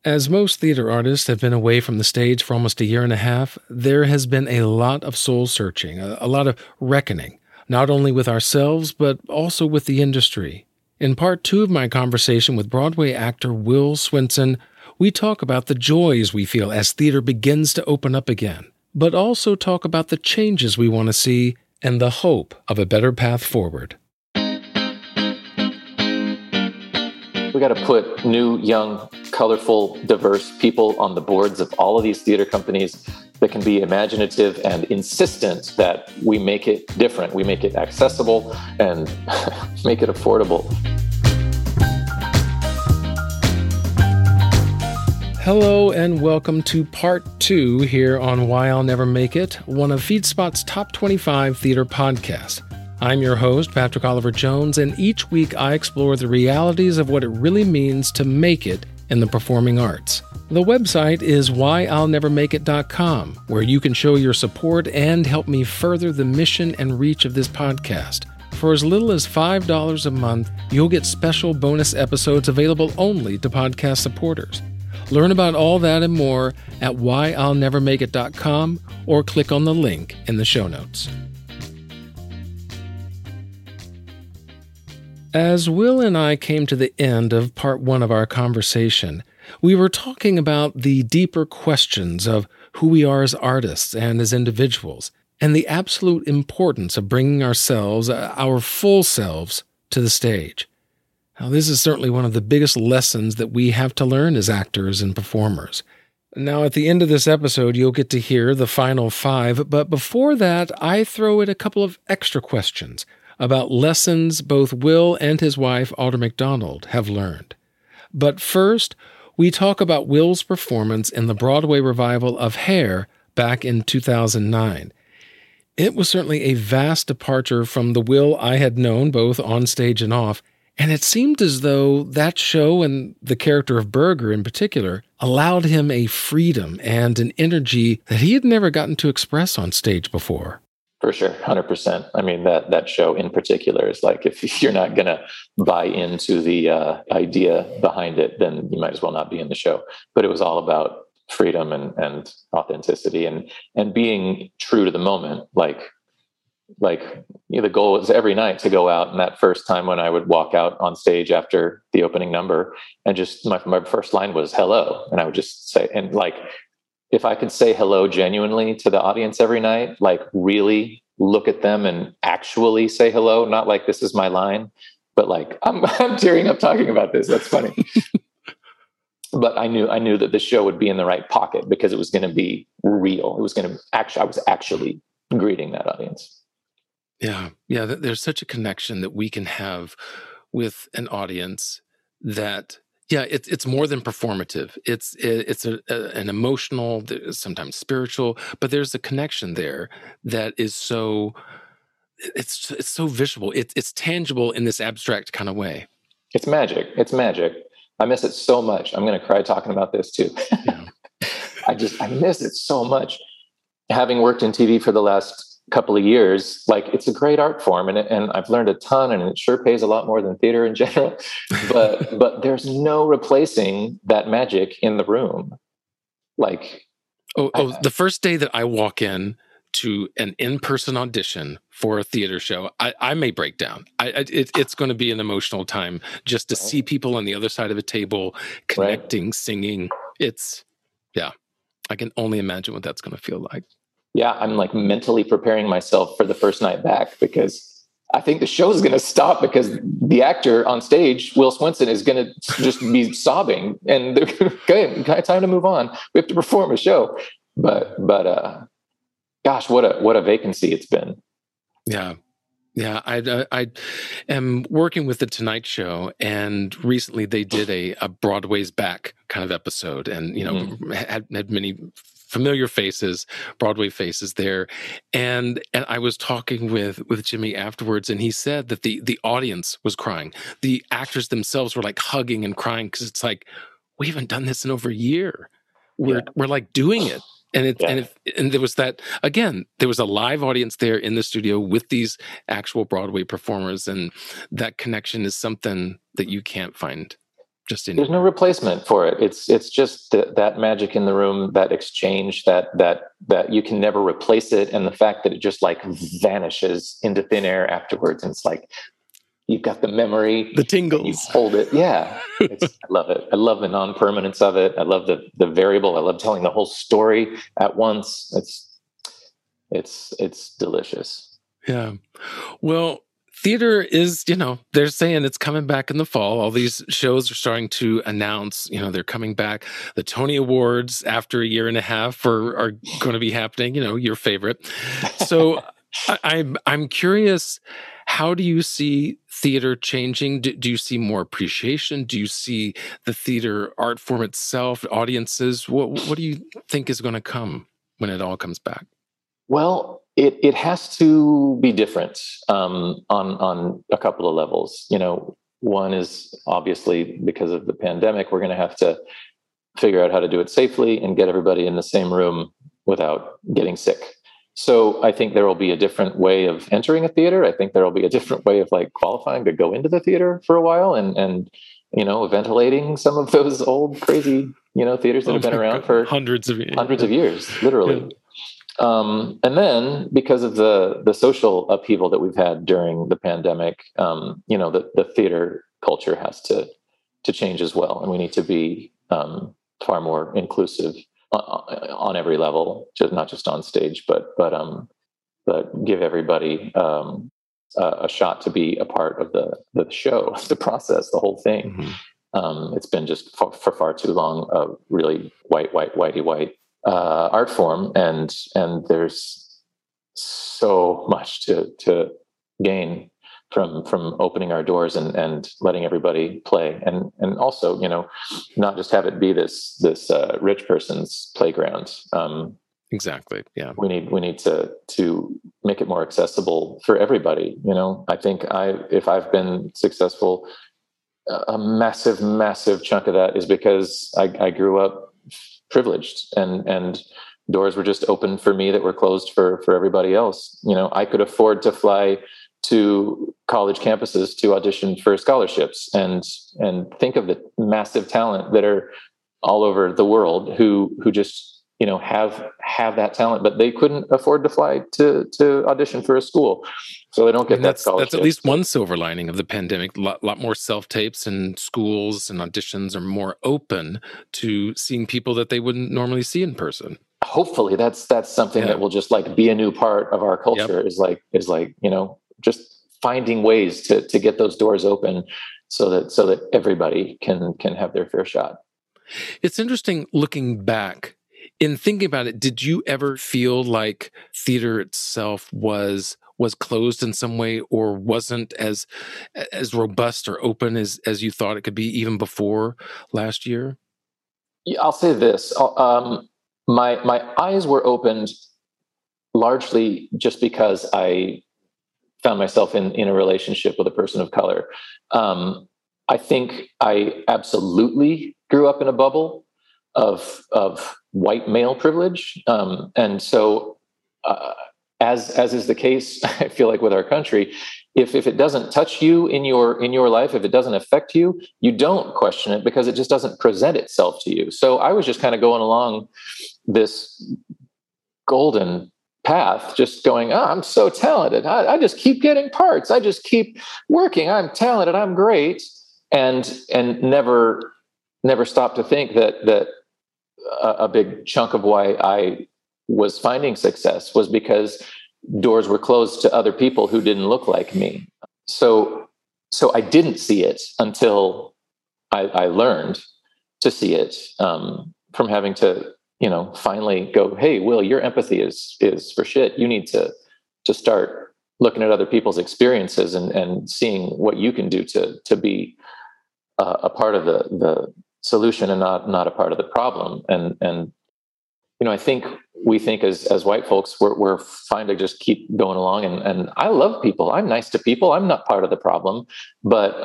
As most theater artists have been away from the stage for almost a year and a half, there has been a lot of soul searching, a lot of reckoning, not only with ourselves, but also with the industry. In part 2 of my conversation with Broadway actor Will Swenson, we talk about the joys we feel as theater begins to open up again, but also talk about the changes we want to see and the hope of a better path forward. We got to put new, young, colorful, diverse people on the boards of all of these theater companies that can be imaginative and insistent that we make it different, we make it accessible, and make it affordable. Hello and welcome to part 2 here on Why I'll Never Make It, one of FeedSpot's top 25 theater podcasts. I'm your host, Patrick Oliver Jones, and each week I explore the realities of what it really means to make it in the performing arts. The website is whyillnevermakeit.com, where you can show your support and help me further the mission and reach of this podcast. For as little as $5 a month, you'll get special bonus episodes available only to podcast supporters. Learn about all that and more at whyillnevermakeit.com or click on the link in the show notes. As Will and I came to the end of part 1 of our conversation, we were talking about the deeper questions of who we are as artists and as individuals, and the absolute importance of bringing ourselves, our full selves, to the stage. Now, this is certainly one of the biggest lessons that we have to learn as actors and performers. Now, at the end of this episode, you'll get to hear the final 5, but before that, I throw in a couple of extra questions about lessons both Will and his wife, Audra McDonald, have learned. But first, we talk about Will's performance in the Broadway revival of Hair back in 2009. It was certainly a vast departure from the Will I had known both on stage and off, and it seemed as though that show and the character of Berger in particular allowed him a freedom and an energy that he had never gotten to express on stage before. For sure, 100%. I mean, that show in particular is like, if you're not going to buy into the idea behind it, then you might as well not be in the show. But it was all about freedom and authenticity and being true to the moment. Like the goal was every night to go out, and that first time when I would walk out on stage after the opening number, and just my first line was hello, and I would just say, and like, if I could say hello genuinely to the audience every night, like really look at them and actually say hello, not like this is my line, but like I'm tearing up talking about this. That's funny. But I knew that the show would be in the right pocket because it was going to be real. It was going to I was actually greeting that audience. Yeah. There's such a connection that we can have with an audience that. Yeah, it's more than performative. It's an emotional, sometimes spiritual, but there's a connection there that is so it's so visual. It's tangible in this abstract kind of way. It's magic. I miss it so much. I'm going to cry talking about this too. Yeah. I miss it so much. Having worked in TV for the last couple of years, like it's a great art form, and I've learned a ton, and it sure pays a lot more than theater in general. But there's no replacing that magic in the room. Like, the first day that I walk in to an in-person audition for a theater show, I may break down. It's going to be an emotional time just to see people on the other side of a table connecting, singing. I can only imagine what that's going to feel like. Yeah, I'm like mentally preparing myself for the first night back because I think the show is going to stop because the actor on stage, Will Swenson, is going to just be sobbing, and they're okay, time to move on. We have to perform a show. But gosh, what a vacancy it's been. Yeah. I am working with The Tonight Show, and recently they did a Broadway's Back kind of episode, and had many familiar faces, Broadway faces there, and I was talking with Jimmy afterwards, and he said that the audience was crying, the actors themselves were like hugging and crying because it's like, we haven't done this in over a year. We're like doing it. And there was that, again, there was a live audience there in the studio with these actual Broadway performers, and that connection is something that you can't find just There's no replacement for it. It's just that magic in the room, that exchange, that you can never replace it, and the fact that it just like vanishes into thin air afterwards, and it's like you've got the memory, the tingles, you hold it. Yeah, I love it. I love the non-permanence of it. I love the variable. I love telling the whole story at once. It's delicious. Yeah. Well, theater is, they're saying it's coming back in the fall. All these shows are starting to announce, they're coming back. The Tony Awards after a year and a half are going to be happening, your favorite. So I'm curious, how do you see theater changing? Do you see more appreciation? Do you see the theater art form itself, audiences? What do you think is going to come when it all comes back? Well, it has to be different on a couple of levels. One is obviously because of the pandemic, we're going to have to figure out how to do it safely and get everybody in the same room without getting sick. So I think there will be a different way of entering a theater. I think there will be a different way of like qualifying to go into the theater for a while and ventilating some of those old crazy theaters that have been around for hundreds of years, literally. Yeah. And then because of the social upheaval that we've had during the pandemic, the theater culture has to change as well. And we need to be far more inclusive on every level, not just on stage, but give everybody a shot to be a part of the show, the process, the whole thing. Mm-hmm. It's been just for far too long a really white art form, and there's so much to gain from opening our doors and letting everybody play, and also not just have it be this rich person's playground. Exactly. Yeah. We need to make it more accessible for everybody. I think if I've been successful, a massive chunk of that is because I grew up privileged and doors were just open for me that were closed for everybody else. I could afford to fly to college campuses to audition for scholarships and think of the massive talent that are all over the world who just have that talent, but they couldn't afford to fly to audition for a school, so they don't get that scholarship. That's at least one silver lining of the pandemic. A lot more self-tapes, and schools and auditions are more open to seeing people that they wouldn't normally see in person. Hopefully that's something that will just like be a new part of our culture. Yep. is like just finding ways to get those doors open so that everybody can have their fair shot. It's interesting looking back. In thinking about it, did you ever feel like theater itself was closed in some way, or wasn't as robust or open as you thought it could be even before last year? Yeah, I'll say this. My eyes were opened largely just because I found myself in a relationship with a person of color. I think I absolutely grew up in a bubble of white male privilege, and so as is the case, I feel like with our country, if it doesn't touch you in your life, if it doesn't affect you, you don't question it because it just doesn't present itself to you. So I was just kind of going along this golden path, just going, I'm so talented. I just keep getting parts. I just keep working. I'm talented. I'm great, and never stopped to think that a big chunk of why I was finding success was because doors were closed to other people who didn't look like me. So I didn't see it until I learned to see it, from having to, finally go, hey, Will, your empathy is for shit. You need to start looking at other people's experiences and seeing what you can do to be a part of the solution and not a part of the problem. And I think we think as white folks, we're fine to just keep going along. And I love people. I'm nice to people. I'm not part of the problem, but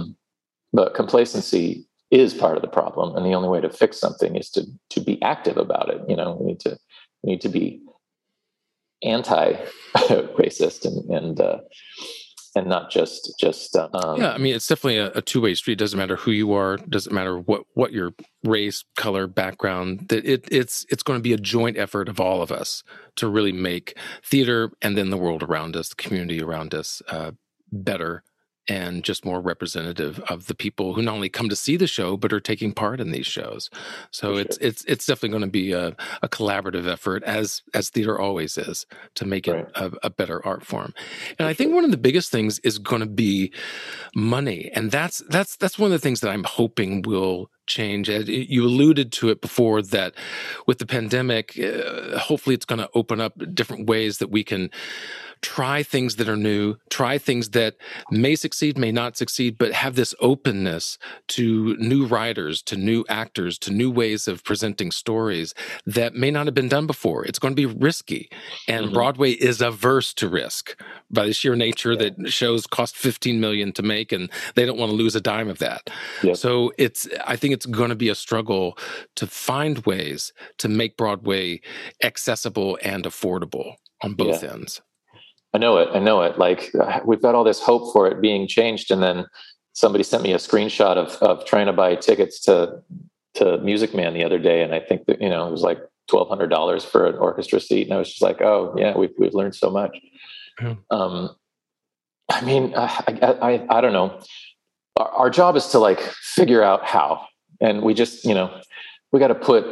complacency is part of the problem. And the only way to fix something is to be active about it. We need to be anti-racist and and not just yeah, I mean, it's definitely a two-way street. It doesn't matter who you are, doesn't matter what your race, color, background, that it's going to be a joint effort of all of us to really make theater and then the world around us, the community around us, better and just more representative of the people who not only come to see the show but are taking part in these shows. So sure. it's definitely going to be a collaborative effort, as theater always is, to make it a better art form. And I think one of the biggest things is going to be money, and that's one of the things that I'm hoping will change. You alluded to it before, that with the pandemic, hopefully it's going to open up different ways that we can try things that are new, try things that may succeed, may not succeed, but have this openness to new writers, to new actors, to new ways of presenting stories that may not have been done before. It's going to be risky. And Broadway is averse to risk by the sheer nature that shows cost $15 million to make, and they don't want to lose a dime of that. Yep. So I think it's going to be a struggle to find ways to make Broadway accessible and affordable on both ends. I know it. Like, we've got all this hope for it being changed, and then somebody sent me a screenshot of trying to buy tickets to Music Man the other day, and I think that, it was like $1,200 for an orchestra seat, and I was just like, oh yeah, we've learned so much. I mean, I don't know. Our job is to like figure out how, and we just we got to put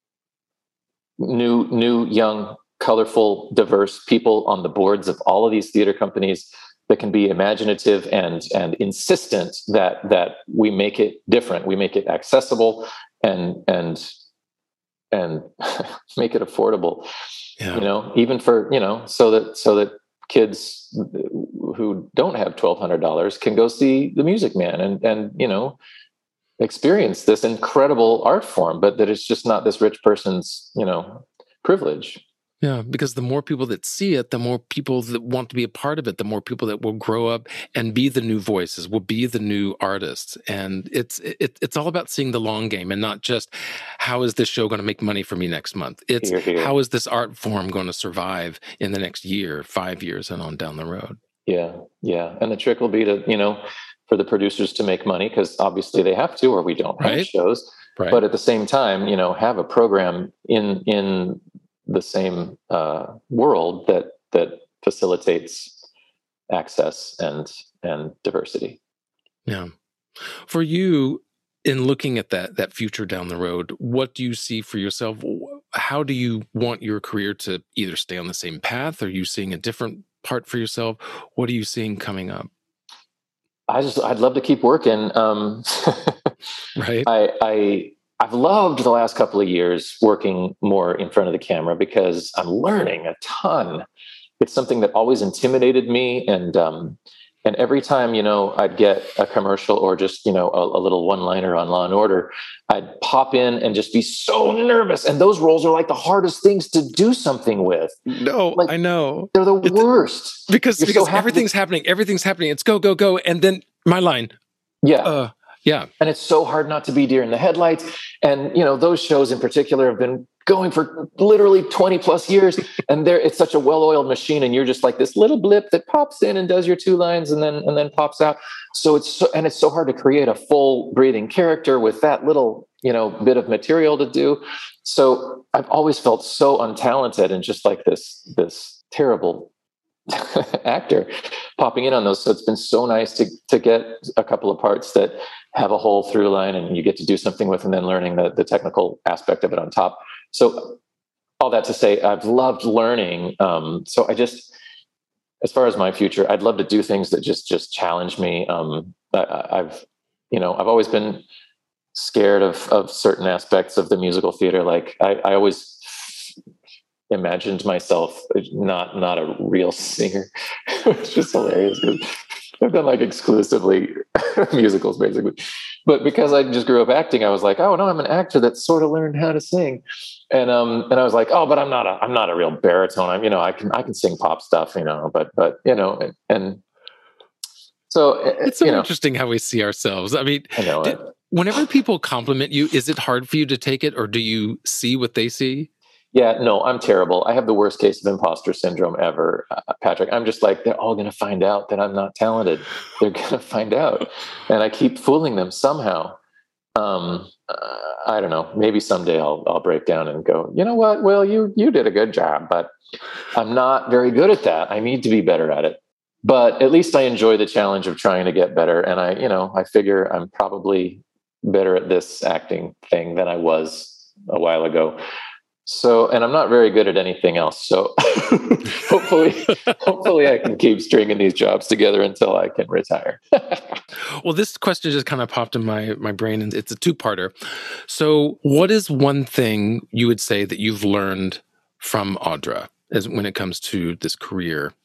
new young, colorful, diverse people on the boards of all of these theater companies that can be imaginative and insistent that we make it different, we make it accessible, and make it affordable. Yeah. Even for so that kids who don't have $1,200 can go see the Music Man and experience this incredible art form, but that it's just not this rich person's privilege. Yeah, because the more people that see it, the more people that want to be a part of it, the more people that will grow up and be the new voices, will be the new artists. And it's all about seeing the long game, and not just how is this show going to make money for me next month. It's how is this art form going to survive in the next year, 5 years, and on down the road. Yeah. And the trick will be to, for the producers to make money, because obviously they have to, or we don't have shows. Right. But at the same time, have a program in the same world that facilitates access and diversity. Yeah. For you, in looking at that future down the road, what do you see for yourself? How do you want your career to either stay on the same path? Are you seeing a different part for yourself? What are you seeing coming up? I'd love to keep working. Right. I've loved the last couple of years working more in front of the camera, because I'm learning a ton. It's something that always intimidated me. And every time, I'd get a commercial or just, a little one-liner on Law and Order, I'd pop in and just be so nervous. And those roles are like the hardest things to do something with. No, I know. They're the worst. Because everything's happening. It's go, go, go. And then my line. Yeah. Yeah. And it's so hard not to be deer in the headlights. And, those shows in particular have been going for literally 20 plus years. And it's such a well-oiled machine. And you're just like this little blip that pops in and does your 2 lines and then pops out. So it's so hard to create a full breathing character with that little, bit of material to do. So I've always felt so untalented and just like this terrible actor popping in on those. So it's been so nice to get a couple of parts that have a whole through line and you get to do something with, and then learning the technical aspect of it on top. So all that to say, I've loved learning. So as far as my future, I'd love to do things that just challenge me. I've always been scared of certain aspects of the musical theater. Like I always imagined myself not a real singer. It's just hilarious because I've done like exclusively musicals basically, but because I just grew up acting, I was like, oh no, I'm an actor that sort of learned how to sing, and I was like, oh, but I'm not a real baritone. I can sing pop stuff, but and so it's so interesting how we see ourselves. I mean, I whenever people compliment you, is it hard for you to take it, or do you see what they see? Yeah, no, I'm terrible. I have the worst case of imposter syndrome ever, Patrick. I'm just like, they're all going to find out that I'm not talented. They're going to find out. And I keep fooling them somehow. I don't know. Maybe someday I'll break down and go, you know what? Well, you did a good job, but I'm not very good at that. I need to be better at it. But at least I enjoy the challenge of trying to get better. And I figure I'm probably better at this acting thing than I was a while ago. So, and I'm not very good at anything else. So hopefully I can keep stringing these jobs together until I can retire. Well, this question just kind of popped in my brain, and it's a two-parter. So what is one thing you would say that you've learned from Audra as when it comes to this career?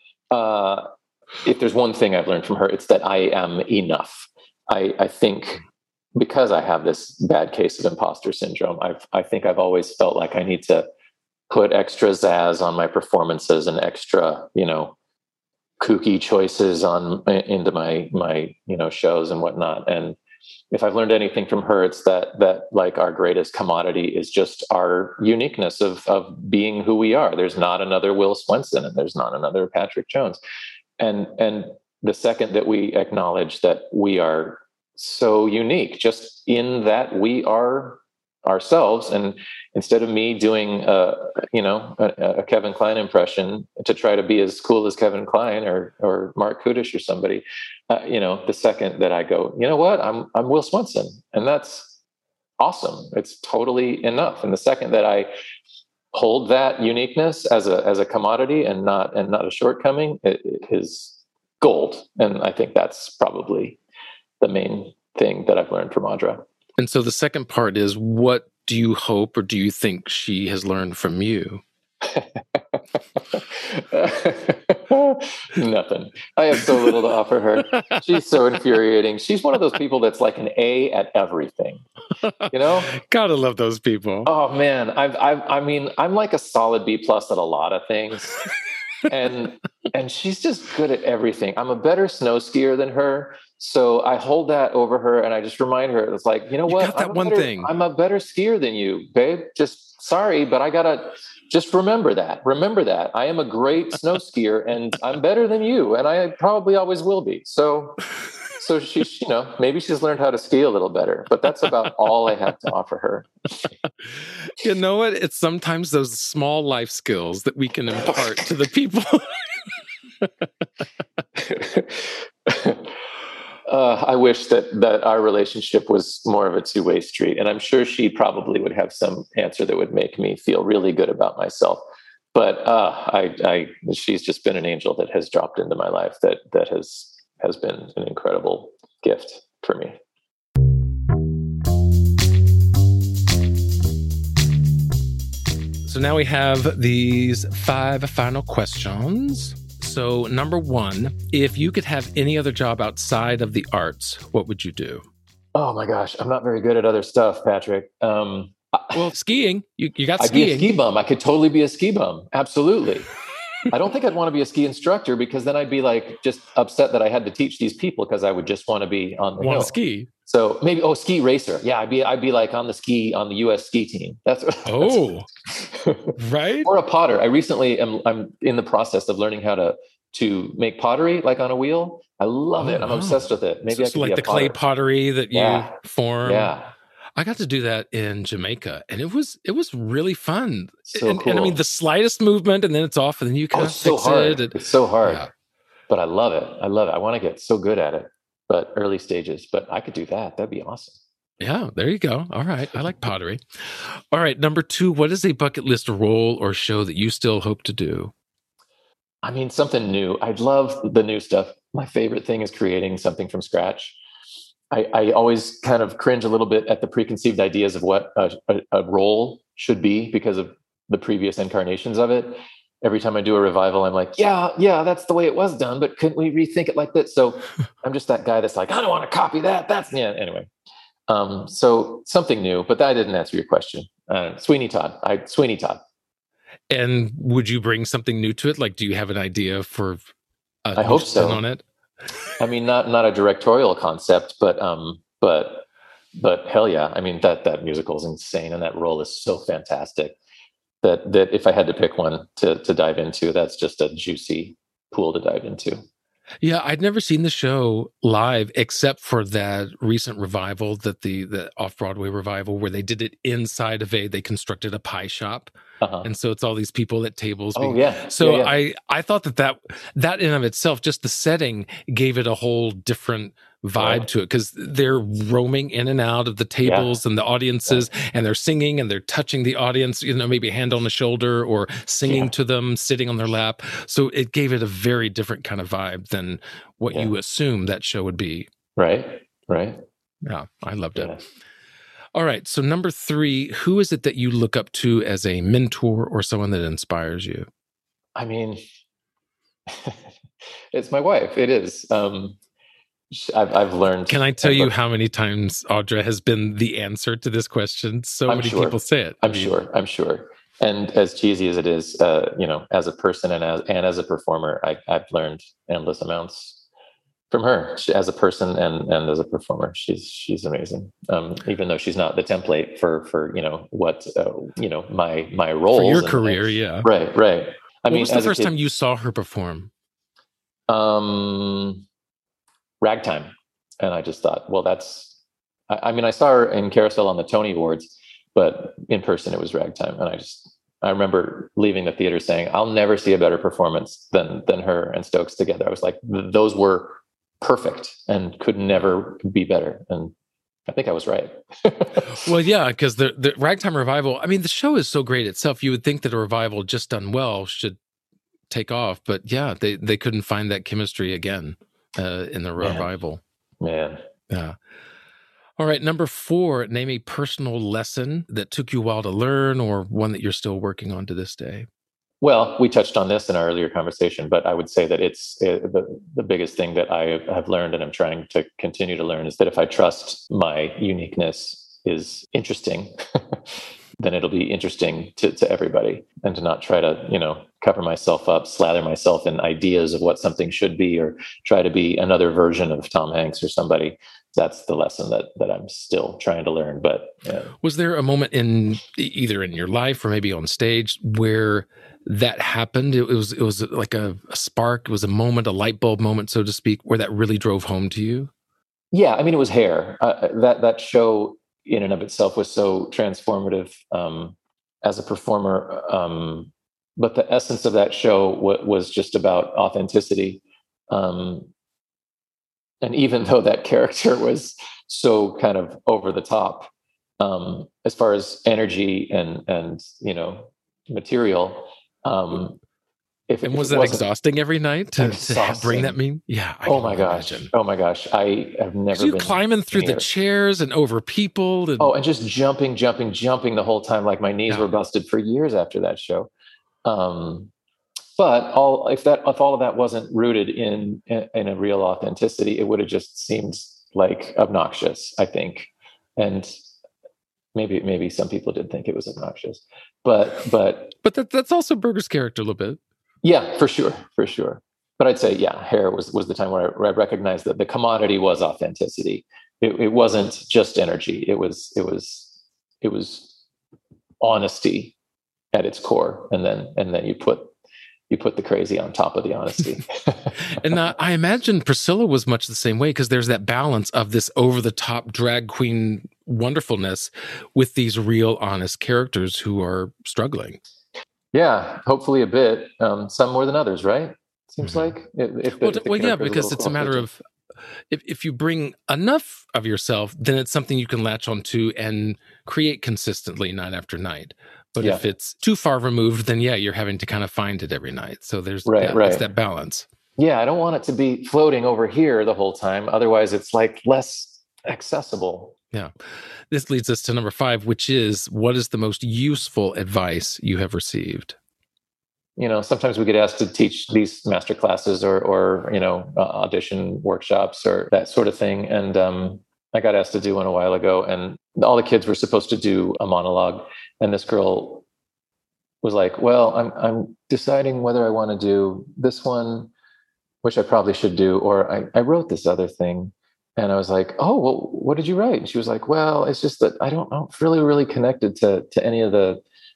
If there's one thing I've learned from her, it's that I am enough. I think because I have this bad case of imposter syndrome, I think I've always felt like I need to put extra zazz on my performances and extra, kooky choices into my shows and whatnot. And if I've learned anything from her, it's that like our greatest commodity is just our uniqueness of being who we are. There's not another Will Swenson and there's not another Patrick Jones. And the second that we acknowledge that we are so unique just in that we are ourselves, and instead of me doing a Kevin Kline impression to try to be as cool as Kevin Kline or Mark Kudish or somebody, the second that I go, you know what, I'm Will Swenson, and that's awesome. It's totally enough. And the second that I hold that uniqueness as a commodity and not a shortcoming, it is gold. And I think that's probably the main thing that I've learned from Audra. And so the second part is, what do you hope or do you think she has learned from you? Nothing. I have so little to offer her. She's so infuriating. She's one of those people that's like an A at everything. Gotta love those people. Oh man, I'm like a solid B+ at a lot of things, and she's just good at everything. I'm a better snow skier than her. So I hold that over her and I just remind her, it's like, what? I'm a better skier than you, babe. Just sorry, but I gotta just remember that. Remember that. I am a great snow skier and I'm better than you. And I probably always will be. So she's, maybe she's learned how to ski a little better, but that's about all I have to offer her. You know what? It's sometimes those small life skills that we can impart to the people. I wish that our relationship was more of a two-way street. And I'm sure she probably would have some answer that would make me feel really good about myself. But she's just been an angel that has dropped into my life that has been an incredible gift for me. So now we have these 5 final questions. So number 1, if you could have any other job outside of the arts, what would you do? Oh my gosh, I'm not very good at other stuff, Patrick. Well, skiing. You got I'd skiing. Be a ski bum. I could totally be a ski bum. Absolutely. I don't think I'd want to be a ski instructor because then I'd be like just upset that I had to teach these people because I would just want to be on the hill. Ski. So maybe ski racer. Yeah, I'd be like on the US ski team. That's right. Or a potter. I recently I'm in the process of learning how to make pottery like on a wheel. I love it. I'm obsessed with it. Maybe I could like be a the potter. Clay pottery that you form. Yeah. I got to do that in Jamaica, and it was really fun. So cool. And I mean, the slightest movement, and then it's off, and then you kind of fix it. It's so hard, but I love it. I want to get so good at it, but early stages. But I could do that. That'd be awesome. Yeah, there you go. All right, I like pottery. All right, number 2, what is a bucket list role or show that you still hope to do? I mean, something new. I'd love the new stuff. My favorite thing is creating something from scratch. I always kind of cringe a little bit at the preconceived ideas of what a role should be because of the previous incarnations of it. Every time I do a revival, I'm like, yeah, that's the way it was done, but couldn't we rethink it like this? So I'm just that guy that's like, I don't want to copy that. Anyway. So something new, but that didn't answer your question. Sweeney Todd. And would you bring something new to it? Like, do you have an idea for I hope so. On it? I mean, not a directorial concept, but hell yeah. I mean, that musical is insane and that role is so fantastic. that if I had to pick one to dive into, that's just a juicy pool to dive into. Yeah, I'd never seen the show live except for that recent revival, that the off-Broadway revival where they did it inside of they constructed a pie shop. And so it's all these people at tables. Oh, yeah. So yeah. I thought that in of itself, just the setting gave it a whole different vibe to it, because they're roaming in and out of the tables and the audiences, and they're singing and they're touching the audience, maybe a hand on the shoulder or singing to them, sitting on their lap. So it gave it a very different kind of vibe than what you assume that show would be. Right. Yeah, I loved it. All right. So number 3, who is it that you look up to as a mentor or someone that inspires you? I mean, it's my wife. It is. I've learned. Can I tell you how many times Audra has been the answer to this question? So many people say it. I'm sure. And as cheesy as it is, as a person and as a performer, I've learned endless amounts from her as a person and as a performer. She's amazing. Even though she's not the template for what my role for your career. Yeah. Right. What was the first time you saw her perform? Ragtime. And I just thought, well, I saw her in Carousel on the Tony Awards, but in person it was Ragtime. And I remember leaving the theater saying, I'll never see a better performance than her and Stokes together. I was like, those were perfect and could never be better. And I think I was right. Well, yeah, because the Ragtime revival, the show is so great itself. You would think that a revival just done well should take off. But yeah, they couldn't find that chemistry again in the revival. Man. Yeah. All right. Number 4, name a personal lesson that took you a while to learn, or one that you're still working on to this day. Well, we touched on this in our earlier conversation, but I would say that it's the biggest thing that I have learned and I'm trying to continue to learn is that if I trust my uniqueness is interesting, then it'll be interesting to everybody, and to not try to, cover myself up, slather myself in ideas of what something should be, or try to be another version of Tom Hanks or somebody. That's the lesson that I'm still trying to learn. But was there a moment in either in your life or maybe on stage where that happened? It was like a spark. It was a moment, a light bulb moment, so to speak, where that really drove home to you. Yeah, it was Hair. That show in and of itself was so transformative as a performer. But the essence of that show was just about authenticity. And even though that character was so kind of over the top, as far as energy and material, was that exhausting every night to bring that meme? Yeah. Oh my gosh. I have never been climbing through the chairs and over people. And just jumping the whole time. Like my knees were busted for years after that show. But if all of that wasn't rooted in a real authenticity, it would have just seemed like obnoxious, I think. And maybe some people did think it was obnoxious, but that's also Berger's character a little bit. Yeah, for sure. But I'd say, Hair was the time where I recognized that the commodity was authenticity. It wasn't just energy. It was honesty at its core, and then you put the crazy on top of the honesty. And I imagine Priscilla was much the same way, because there's that balance of this over-the-top drag queen wonderfulness with these real, honest characters who are struggling. Yeah, hopefully a bit. Some more than others, right? Seems like. Because it's a matter of if you bring enough of yourself, then it's something you can latch onto and create consistently night after night. But if it's too far removed, then you're having to kind of find it every night. So there's it's that balance. Yeah, I don't want it to be floating over here the whole time. Otherwise, it's like less accessible. Yeah. This leads us to number 5, which is, what is the most useful advice you have received? Sometimes we get asked to teach these master classes or audition workshops or that sort of thing. And I got asked to do one a while ago, and all the kids were supposed to do a monologue. And this girl was like, well, I'm deciding whether I want to do this one, which I probably should do, or I wrote this other thing. And I was like, oh, well, what did you write? And she was like, well, it's just that I don't really connected to any of the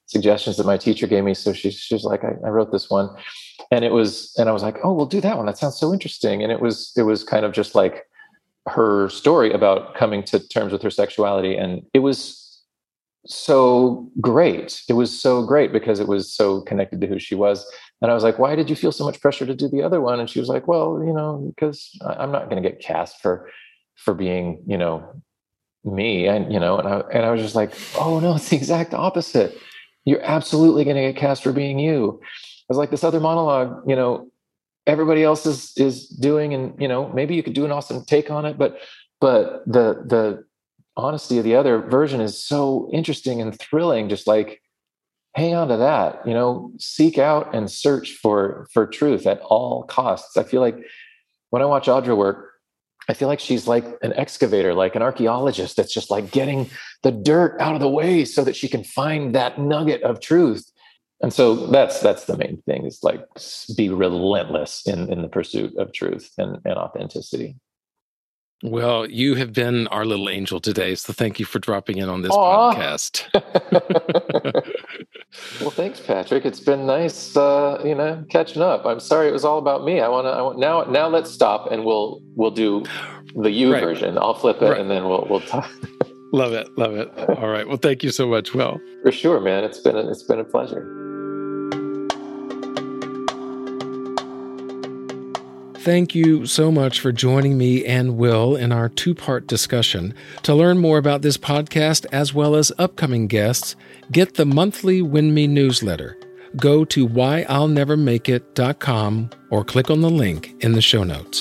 suggestions that my teacher gave me. So she's like, I wrote this one, and I was like, oh, we'll do that one. That sounds so interesting. And it was kind of just like her story about coming to terms with her sexuality. And it was so great. It was so great because it was so connected to who she was. And I was like, why did you feel so much pressure to do the other one? And she was like, well, because I'm not going to get cast for being, me. And, and I was just like, oh no, it's the exact opposite. You're absolutely going to get cast for being you. I was like, this other monologue, everybody else is doing, and, maybe you could do an awesome take on it, but the honesty of the other version is so interesting and thrilling. Just like, hang on to that, seek out and search for truth at all costs. I feel like when I watch Audra work, I feel like she's like an excavator, like an archaeologist that's just like getting the dirt out of the way so that she can find that nugget of truth. And so that's the main thing, is like be relentless in the pursuit of truth and authenticity. Well, you have been our little angel today, so thank you for dropping in on this podcast. Well, thanks, Patrick. It's been nice, catching up. I'm sorry it was all about me. I want now. Let's stop and we'll do the you version. I'll flip it and then we'll talk. Love it. All right. Well, thank you so much, Will. For sure, man. It's been a pleasure. Thank you so much for joining me and Will in our two-part discussion. To learn more about this podcast as well as upcoming guests, get the monthly Win Me newsletter. Go to whyillnevermakeit.com or click on the link in the show notes.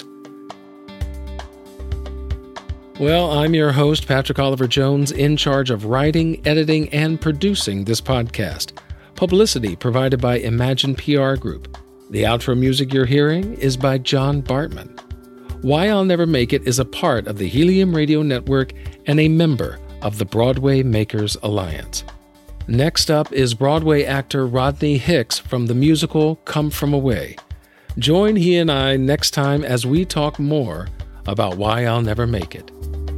Well, I'm your host, Patrick Oliver Jones, in charge of writing, editing, and producing this podcast. Publicity provided by Imagine PR Group. The outro music you're hearing is by John Bartman. Why I'll Never Make It is a part of the Helium Radio Network and a member of the Broadway Makers Alliance. Next up is Broadway actor Rodney Hicks from the musical Come From Away. Join he and I next time as we talk more about Why I'll Never Make It.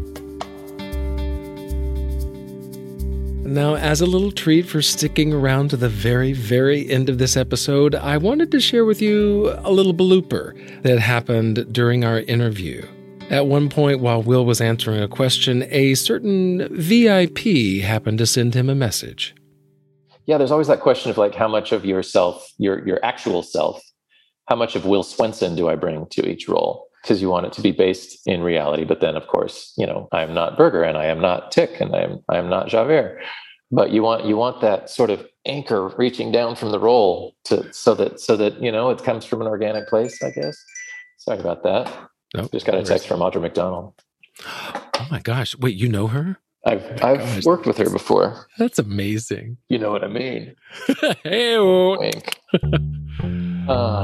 Now, as a little treat for sticking around to the very, very end of this episode, I wanted to share with you a little blooper that happened during our interview. At one point, while Will was answering a question, a certain VIP happened to send him a message. Yeah, there's always that question of like, how much of yourself, your actual self, how much of Will Swenson do I bring to each role? Because you want it to be based in reality. But then, of course, I am not Berger, and I am not Tick, and I am not Javert. But you want that sort of anchor reaching down from the role so that it comes from an organic place, I guess. Sorry about that. Nope, just got a text from Audra McDonald. Oh my gosh! Wait, you know her? I've worked with her before. That's amazing. You know what I mean? Hey, wink.